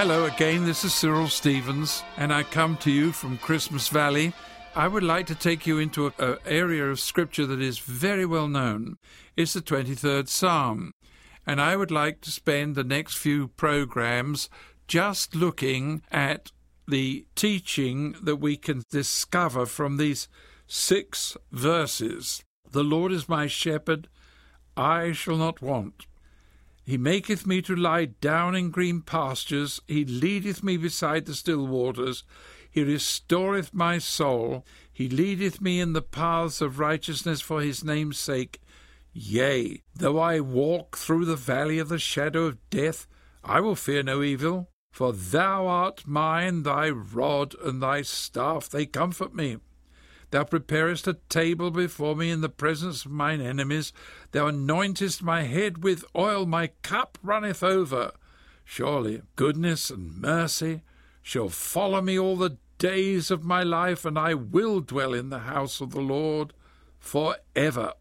Hello again, this is Cyril Stevens, and I come to you from Christmas Valley. I would like to take you into an area of Scripture that is very well known. It's the 23rd Psalm, and I would like to spend the next few programs just looking at the teaching that we can discover from these 6 verses. The Lord is my shepherd, I shall not want. He maketh me to lie down in green pastures. He leadeth me beside the still waters. He restoreth my soul. He leadeth me in the paths of righteousness for his name's sake. Yea, though I walk through the valley of the shadow of death, I will fear no evil. For thou art mine, thy rod and thy staff, they comfort me. Thou preparest a table before me in the presence of mine enemies. Thou anointest my head with oil, my cup runneth over. Surely goodness and mercy shall follow me all the days of my life, and I will dwell in the house of the Lord forever.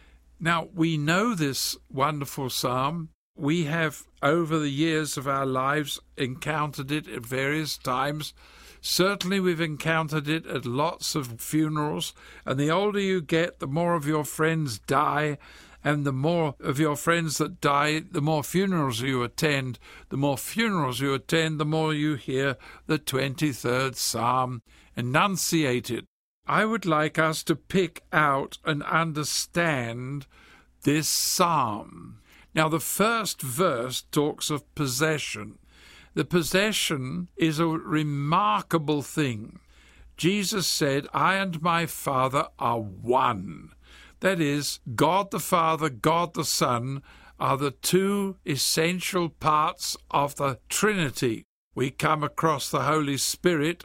Now, we know this wonderful psalm. We have, over the years of our lives, encountered it at various times. Certainly we've encountered it at lots of funerals, and the older you get, the more of your friends die, and the more of your friends that die, the more funerals you attend. The more funerals you attend, the more you hear the 23rd Psalm enunciated. I would like us to pick out and understand this psalm. Now, the first verse talks of possession. The possession is a remarkable thing. Jesus said, I and my Father are one. That is, God the Father, God the Son are the 2 essential parts of the Trinity. We come across the Holy Spirit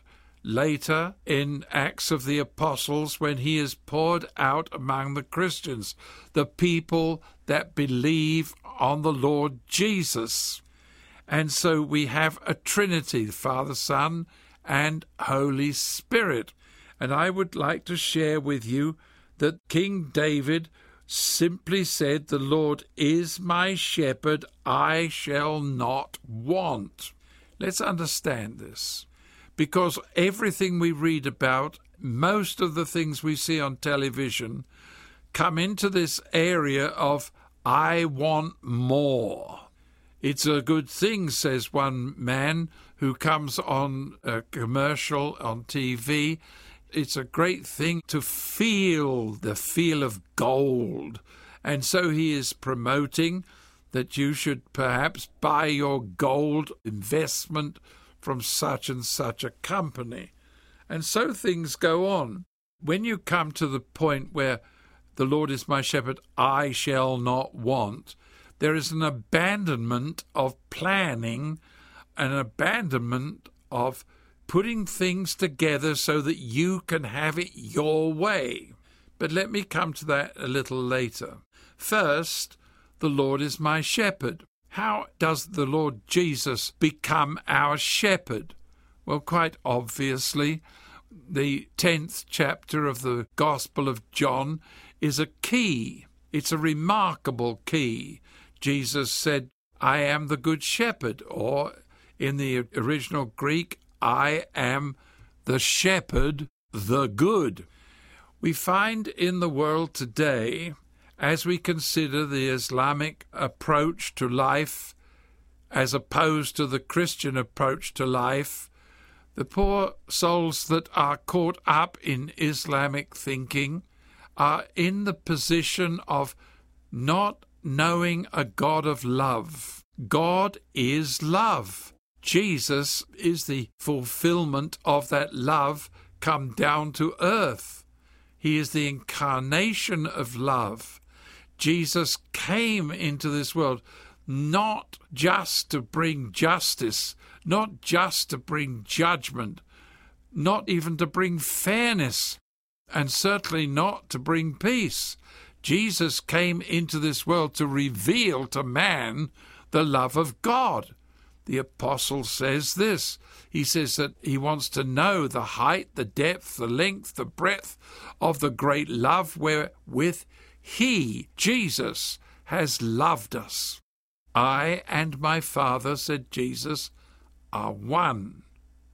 later in Acts of the Apostles when he is poured out among the Christians, the people that believe on the Lord Jesus. And so we have a Trinity, Father, Son, and Holy Spirit. And I would like to share with you that King David simply said, the Lord is my shepherd, I shall not want. Let's understand this, because everything we read about, most of the things we see on television, come into this area of, I want more. It's a good thing, says one man who comes on a commercial on TV. It's a great thing to feel the feel of gold. And so he is promoting that you should perhaps buy your gold investment from such and such a company. And so things go on. When you come to the point where the Lord is my shepherd, I shall not want, there is an abandonment of planning, an abandonment of putting things together so that you can have it your way. But let me come to that a little later. First, the Lord is my shepherd. How does the Lord Jesus become our shepherd? Well, quite obviously, the 10th chapter of the Gospel of John is a key. It's a remarkable key. Jesus said, I am the good shepherd, or in the original Greek, I am the shepherd, the good. We find in the world today, as we consider the Islamic approach to life as opposed to the Christian approach to life, the poor souls that are caught up in Islamic thinking are in the position of not knowing a God of love. God is love. Jesus is the fulfillment of that love come down to earth. He is the incarnation of love. Jesus came into this world not just to bring justice, not just to bring judgment, not even to bring fairness, and certainly not to bring peace. Jesus came into this world to reveal to man the love of God. The apostle says this. He says that he wants to know the height, the depth, the length, the breadth of the great love wherewith he, Jesus, has loved us. I and my Father, said Jesus, are one.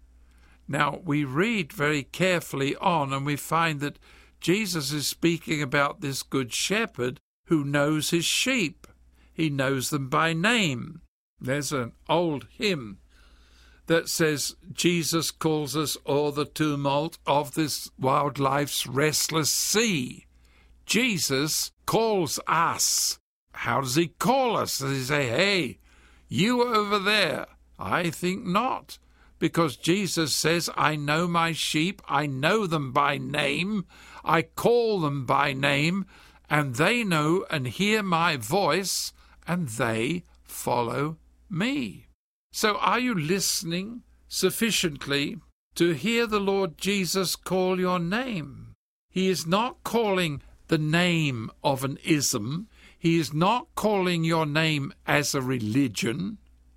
Now, we read very carefully on and we find that Jesus is speaking about this good shepherd who knows his sheep. He knows them by name. There's an old hymn that says, Jesus calls us o'er the tumult of this wildlife's restless sea. Jesus calls us. How does he call us? Does he say, hey, you over there? I think not, because Jesus says, I know my sheep, I know them by name, I call them by name, and they know and hear my voice, and they follow me. So are you listening sufficiently to hear the Lord Jesus call your name? He is not calling the name of an ism. He is not calling your name as a religion.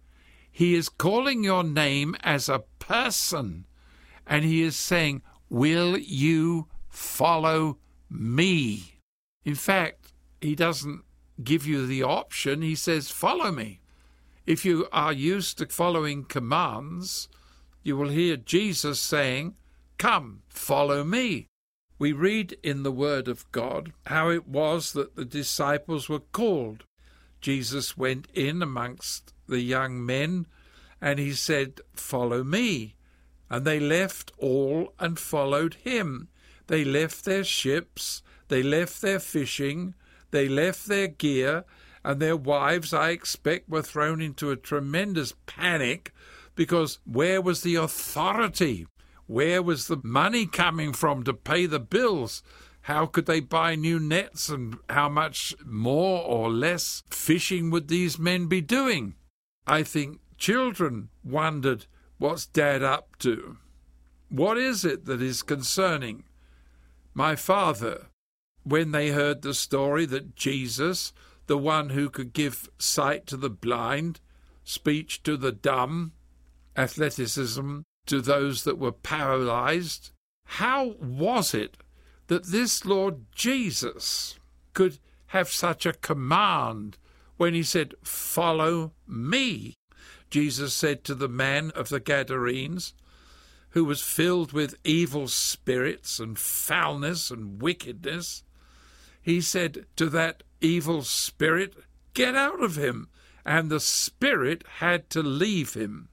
He is calling your name as a person. And he is saying, will you follow me? In fact, he doesn't give you the option. He says, follow me. If you are used to following commands, you will hear Jesus saying, come, follow me. We read in the Word of God how it was that the disciples were called. Jesus went in amongst the young men and he said, follow me. And they left all and followed him. They left their ships, they left their fishing, they left their gear, and their wives, I expect, were thrown into a tremendous panic because where was the authority? Where was the money coming from to pay the bills? How could they buy new nets, and how much more or less fishing would these men be doing? I think children wondered, what's Dad up to? What is it that is concerning my father? When they heard the story that Jesus, the one who could give sight to the blind, speech to the dumb, athleticism to those that were paralyzed, how was it that this Lord Jesus could have such a command when he said, follow me? Jesus said to the man of the Gadarenes, who was filled with evil spirits and foulness and wickedness, he said to that evil spirit, get out of him. And the spirit had to leave him.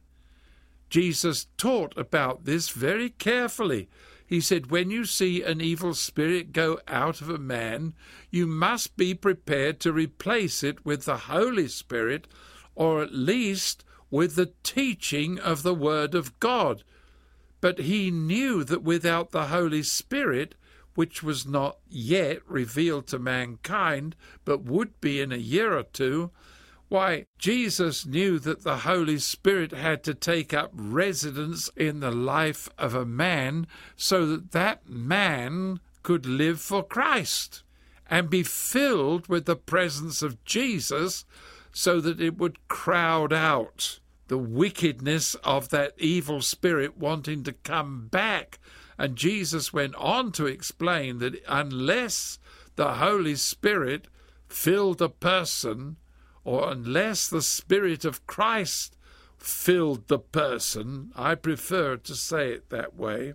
Jesus taught about this very carefully. He said, when you see an evil spirit go out of a man, you must be prepared to replace it with the Holy Spirit, or at least with the teaching of the Word of God. But he knew that without the Holy Spirit, which was not yet revealed to mankind, but would be in a year or two, why, Jesus knew that the Holy Spirit had to take up residence in the life of a man so that that man could live for Christ and be filled with the presence of Jesus so that it would crowd out the wickedness of that evil spirit wanting to come back. And Jesus went on to explain that unless the Holy Spirit filled a person, or unless the Spirit of Christ filled the person, I prefer to say it that way,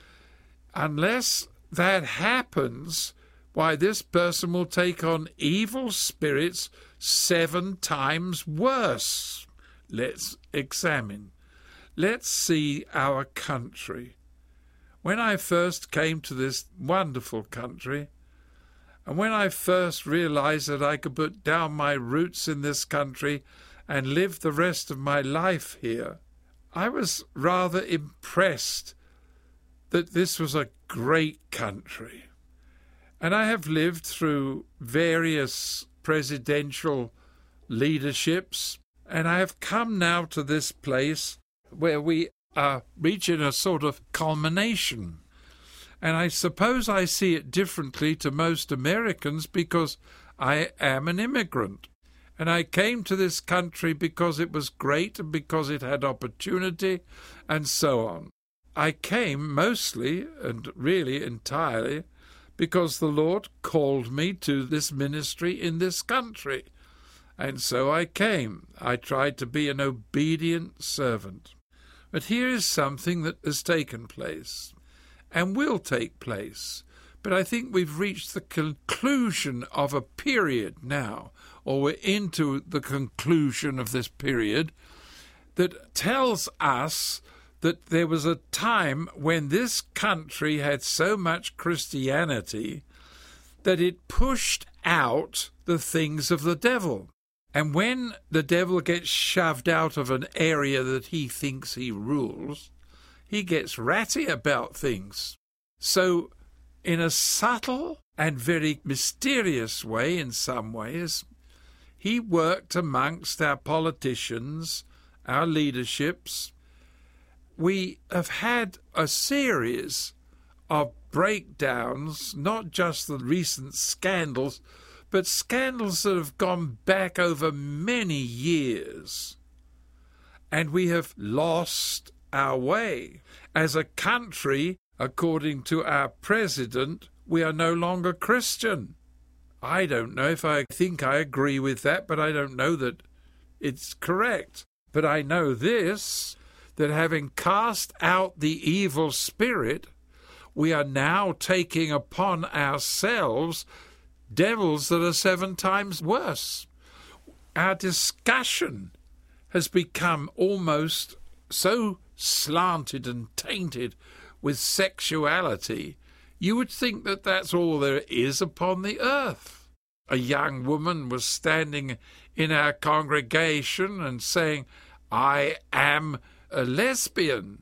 unless that happens, why, this person will take on evil spirits 7 times worse. Let's examine. Let's see our country. When I first came to this wonderful country, and when I first realized that I could put down my roots in this country and live the rest of my life here, I was rather impressed that this was a great country. And I have lived through various presidential leaderships, and I have come now to this place where we are reaching a sort of culmination. And I suppose I see it differently to most Americans because I am an immigrant. And I came to this country because it was great and because it had opportunity and so on. I came mostly and really entirely because the Lord called me to this ministry in this country. And so I came. I tried to be an obedient servant. But here is something that has taken place and will take place. But I think we've reached the conclusion of a period now, or we're into the conclusion of this period, that tells us that there was a time when this country had so much Christianity that it pushed out the things of the devil. And when the devil gets shoved out of an area that he thinks he rules, he gets ratty about things. So, in a subtle and very mysterious way, in some ways, he worked amongst our politicians, our leaderships. We have had a series of breakdowns, not just the recent scandals, but scandals that have gone back over many years. And we have lost our way. As a country, according to our president, we are no longer Christian. I don't know if I think I agree with that, but I don't know that it's correct. But I know this, that having cast out the evil spirit, we are now taking upon ourselves devils that are 7 times worse. Our discussion has become almost so slanted and tainted with sexuality, you would think that that's all there is upon the earth. A young woman was standing in our congregation and saying, "I am a lesbian."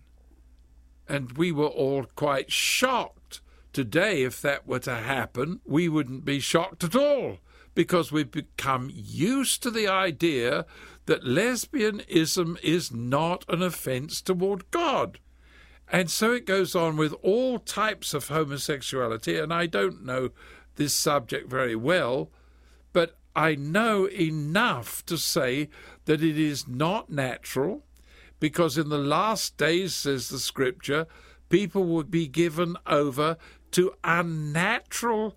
And we were all quite shocked. Today, if that were to happen, we wouldn't be shocked at all, because we've become used to the idea that lesbianism is not an offence toward God. And so it goes on with all types of homosexuality, and I don't know this subject very well, but I know enough to say that it is not natural, because in the last days, says the Scripture, people will be given over to unnatural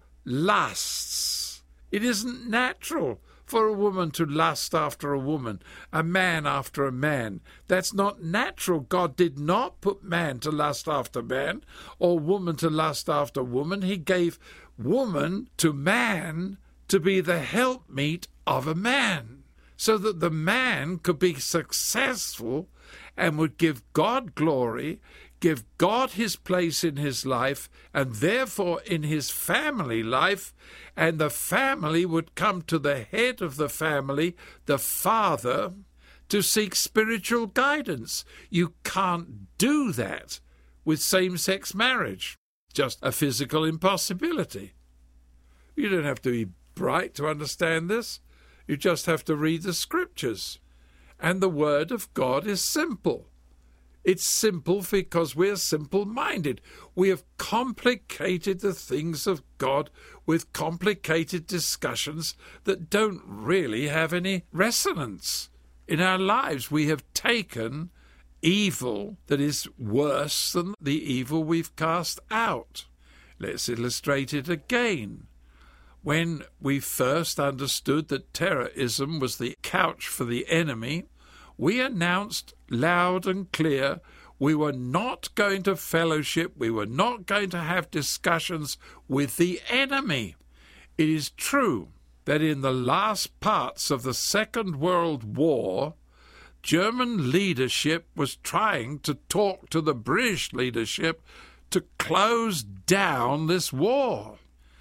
lusts. It isn't natural for a woman to lust after a woman, a man after a man. That's not natural. God did not put man to lust after man or woman to lust after woman. He gave woman to man to be the helpmeet of a man, so that the man could be successful and would give God glory, give God his place in his life, and therefore in his family life, and the family would come to the head of the family, the father, to seek spiritual guidance. You can't do that with same-sex marriage. Just a physical impossibility. You don't have to be bright to understand this. You just have to read the Scriptures. And the Word of God is simple. It's simple because we're simple-minded. We have complicated the things of God with complicated discussions that don't really have any resonance. In our lives, we have taken evil that is worse than the evil we've cast out. Let's illustrate it again. When we first understood that terrorism was the couch for the enemy, we announced loud and clear we were not going to fellowship, we were not going to have discussions with the enemy. It is true that in the last parts of the Second World War, German leadership was trying to talk to the British leadership to close down this war.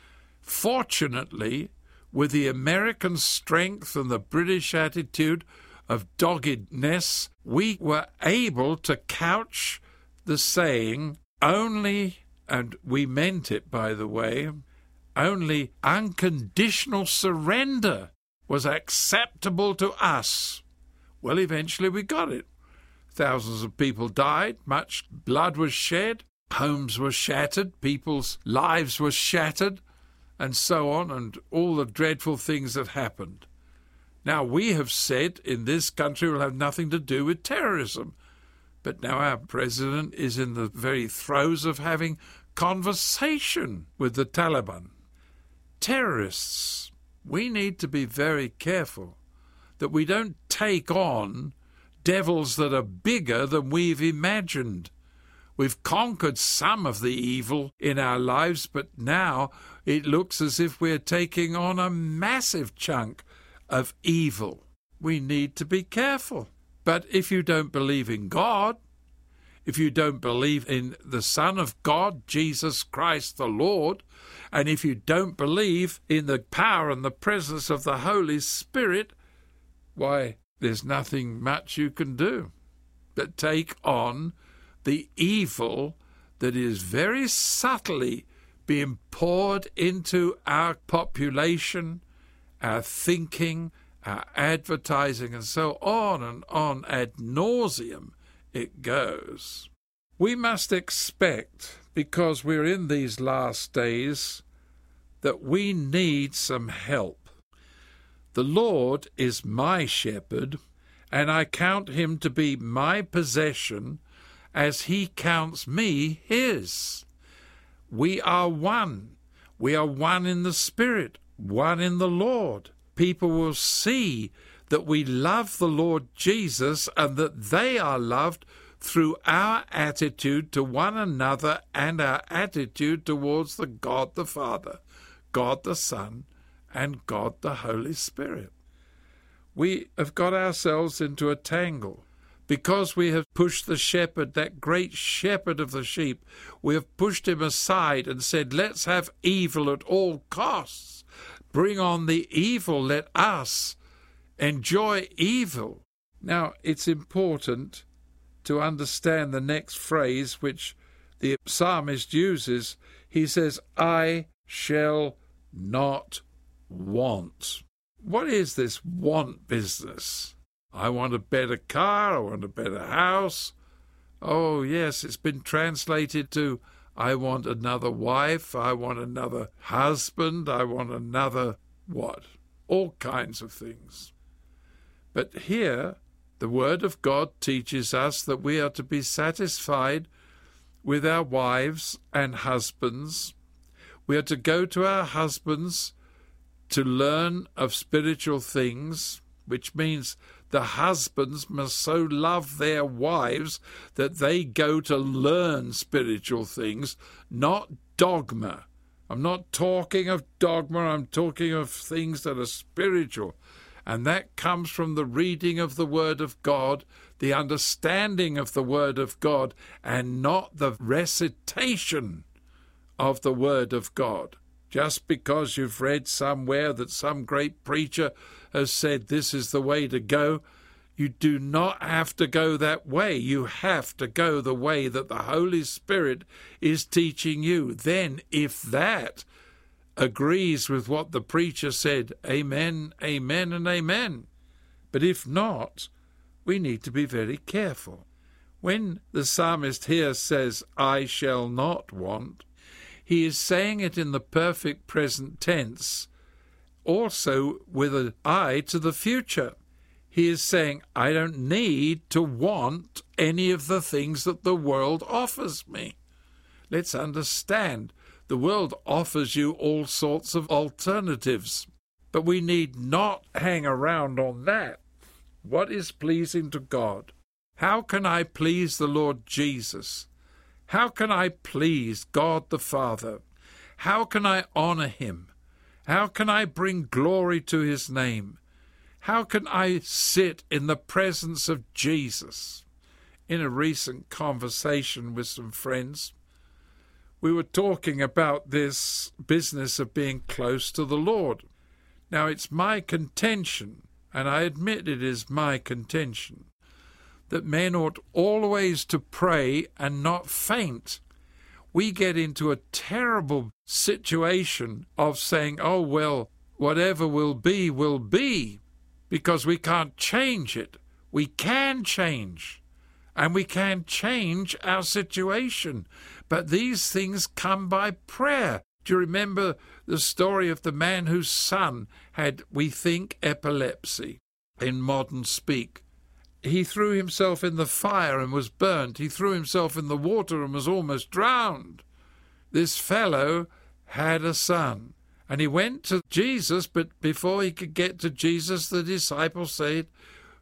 Fortunately, with the American strength and the British attitude of doggedness, we were able to couch the saying, only, and we meant it, by the way, only unconditional surrender was acceptable to us. Well, eventually we got it. Thousands of people died, much blood was shed, homes were shattered, people's lives were shattered, and so on, and all the dreadful things that happened. Now, we have said in this country will have nothing to do with terrorism, but now our president is in the very throes of having conversation with the Taliban. Terrorists, we need to be very careful that we don't take on devils that are bigger than we've imagined. We've conquered some of the evil in our lives, but now it looks as if we're taking on a massive chunk of evil. We need to be careful. But if you don't believe in God, if you don't believe in the Son of God, Jesus Christ the Lord, and if you don't believe in the power and the presence of the Holy Spirit, why, there's nothing much you can do but take on the evil that is very subtly being poured into our population, our thinking, our advertising, and so on ad nauseum it goes. We must expect, because we're in these last days, that we need some help. The Lord is my shepherd, and I count him to be my possession as he counts me his. We are one. We are one in the Spirit, one in the Lord. People will see that we love the Lord Jesus and that they are loved through our attitude to one another and our attitude towards the God the Father, God the Son, and God the Holy Spirit. We have got ourselves into a tangle. Because we have pushed the shepherd, that great shepherd of the sheep, we have pushed him aside and said, let's have evil at all costs. Bring on the evil. Let us enjoy evil. Now, it's important to understand the next phrase which the psalmist uses. He says, I shall not want. What is this want business? I want a better car, I want a better house. Oh, yes, it's been translated to, I want another wife, I want another husband, I want another what? All kinds of things. But here, the Word of God teaches us that we are to be satisfied with our wives and husbands. We are to go to our husbands to learn of spiritual things, which means the husbands must so love their wives that they go to learn spiritual things, not dogma. I'm not talking of dogma, I'm talking of things that are spiritual. And that comes from the reading of the Word of God, the understanding of the Word of God, and not the recitation of the Word of God. Just because you've read somewhere that some great preacher has said this is the way to go, you do not have to go that way. You have to go the way that the Holy Spirit is teaching you. Then, if that agrees with what the preacher said, amen, amen, and amen. But if not, we need to be very careful. When the psalmist here says, I shall not want, he is saying it in the perfect present tense, also with an eye to the future. He is saying, I don't need to want any of the things that the world offers me. Let's understand, the world offers you all sorts of alternatives, but we need not hang around on that. What is pleasing to God? How can I please the Lord Jesus? How can I please God the Father? How can I honor him? How can I bring glory to his name? How can I sit in the presence of Jesus? In a recent conversation with some friends, we were talking about this business of being close to the Lord. Now, it's my contention, and I admit it is my contention, that men ought always to pray and not faint. We get into a terrible situation of saying, oh, well, whatever will be, because we can't change it. We can change, and we can change our situation. But these things come by prayer. Do you remember the story of the man whose son had, we think, epilepsy, in modern speak? He threw himself in the fire and was burnt. He threw himself in the water and was almost drowned. This fellow had a son, and he went to Jesus, but before he could get to Jesus, the disciples said,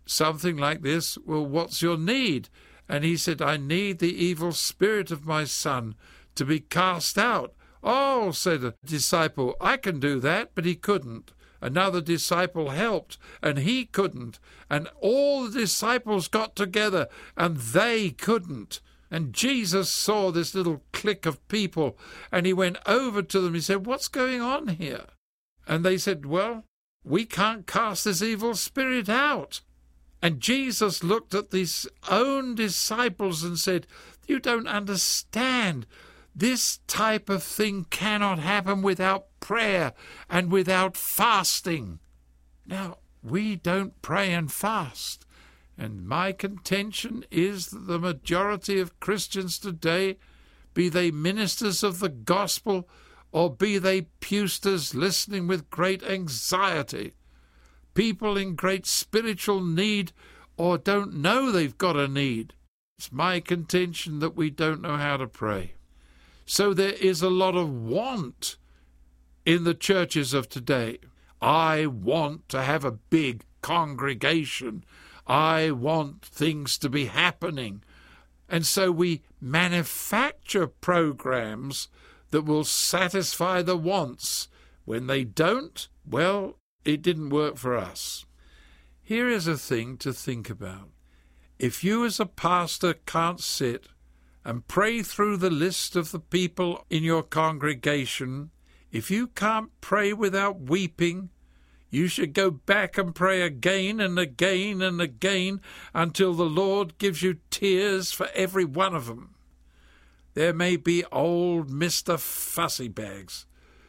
something like this, well, what's your need? And he said, I need the evil spirit of my son to be cast out. Oh, said a disciple, I can do that, but he couldn't. Another disciple helped, and he couldn't. And all the disciples got together, and they couldn't. And Jesus saw this little clique of people, and he went over to them. He said, what's going on here? And they said, well, we can't cast this evil spirit out. And Jesus looked at his own disciples and said, you don't understand. This type of thing cannot happen without prayer and without fasting. Now, we don't pray and fast. And my contention is that the majority of Christians today, be they ministers of the gospel or be they pewsters listening with great anxiety, people in great spiritual need or don't know they've got a need, it's my contention that we don't know how to pray. So there is a lot of want in the churches of today. I want to have a big congregation. I want things to be happening. And so we manufacture programs that will satisfy the wants. When they don't, well, it didn't work for us. Here is a thing to think about. If you as a pastor can't sit and pray through the list of the people in your congregation, if you can't pray without weeping, you should go back and pray again and again and again until the Lord gives you tears for every one of them. There may be old Mr. Fussybags.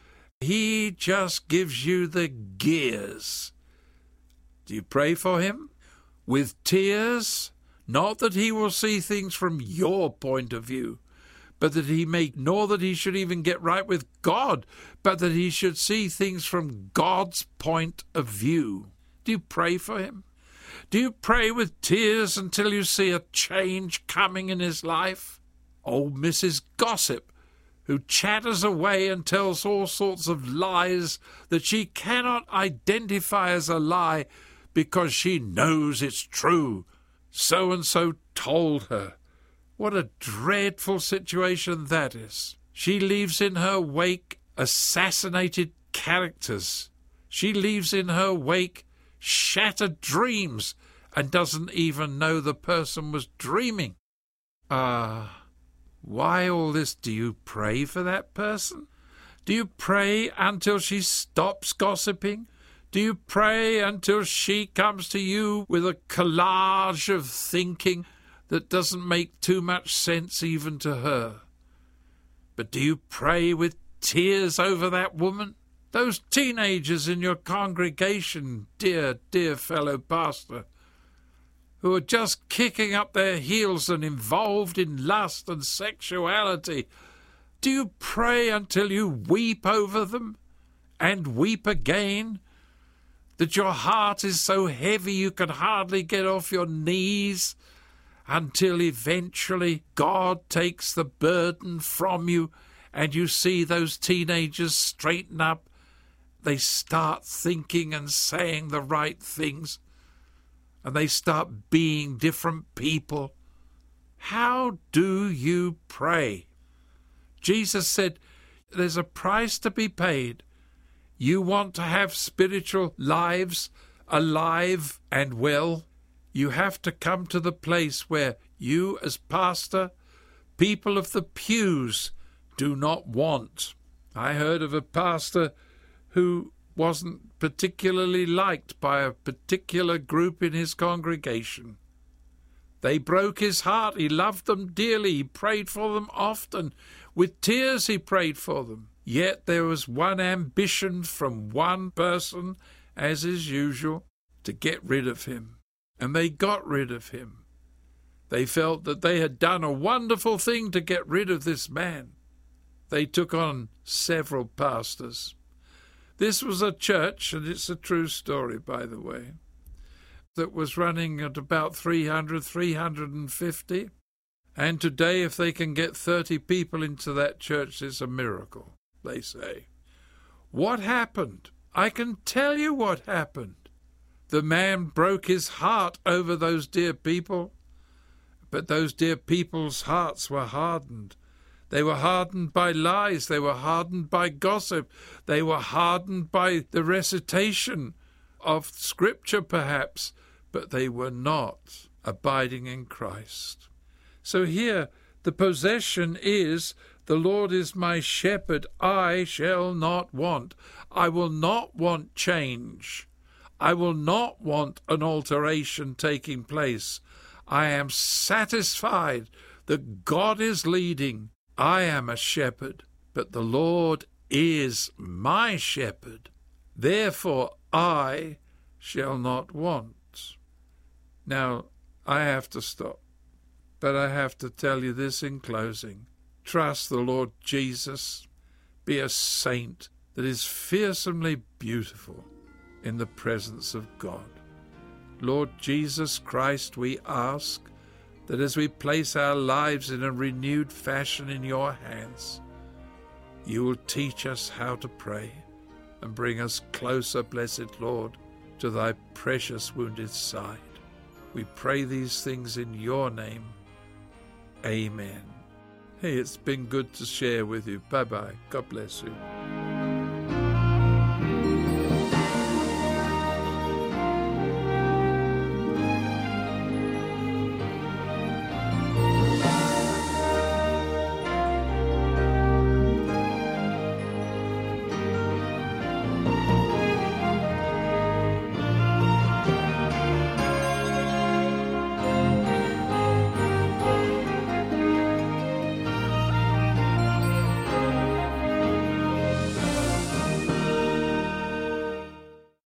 He just gives you the gears. Do you pray for him? With tears? Not that he will see things from your point of view, but that he may, nor that he should even get right with God, but that he should see things from God's point of view. Do you pray for him? Do you pray with tears until you see a change coming in his life? Old Mrs. Gossip, who chatters away and tells all sorts of lies that she cannot identify as a lie because she knows it's true. So-and-so told her. What a dreadful situation that is. She leaves in her wake assassinated characters. She leaves in her wake shattered dreams and doesn't even know the person was dreaming. Why all this? Do you pray for that person? Do you pray until she stops gossiping? Do you pray until she comes to you with a collage of thinking that doesn't make too much sense even to her? But do you pray with tears over that woman? Those teenagers in your congregation, dear, dear fellow pastor, who are just kicking up their heels and involved in lust and sexuality, do you pray until you weep over them and weep again? That your heart is so heavy you can hardly get off your knees until eventually God takes the burden from you and you see those teenagers straighten up. They start thinking and saying the right things and they start being different people. How do you pray? Jesus said there's a price to be paid. You want to have spiritual lives alive and well, you have to come to the place where you as pastor, people of the pews, do not want. I heard of a pastor who wasn't particularly liked by a particular group in his congregation. They broke his heart. He loved them dearly. He prayed for them often. With tears he prayed for them. Yet there was one ambition from one person, as is usual, to get rid of him. And they got rid of him. They felt that they had done a wonderful thing to get rid of this man. They took on several pastors. This was a church, and it's a true story, by the way, that was running at about 300, 350. And today, if they can get 30 people into that church, it's a miracle, they say. What happened? I can tell you what happened. The man broke his heart over those dear people, but those dear people's hearts were hardened. They were hardened by lies. They were hardened by gossip. They were hardened by the recitation of Scripture, perhaps, but they were not abiding in Christ. So here the possession is, the Lord is my shepherd, I shall not want. I will not want change. I will not want an alteration taking place. I am satisfied that God is leading. I am a shepherd, but the Lord is my shepherd. Therefore I shall not want. Now, I have to stop, but I have to tell you this in closing. Trust the Lord Jesus. Be a saint that is fearsomely beautiful in the presence of God. Lord Jesus Christ, we ask that as we place our lives in a renewed fashion in your hands, you will teach us how to pray and bring us closer, blessed Lord, to thy precious wounded side. We pray these things in your name. Amen. Hey, it's been good to share with you. Bye-bye. God bless you.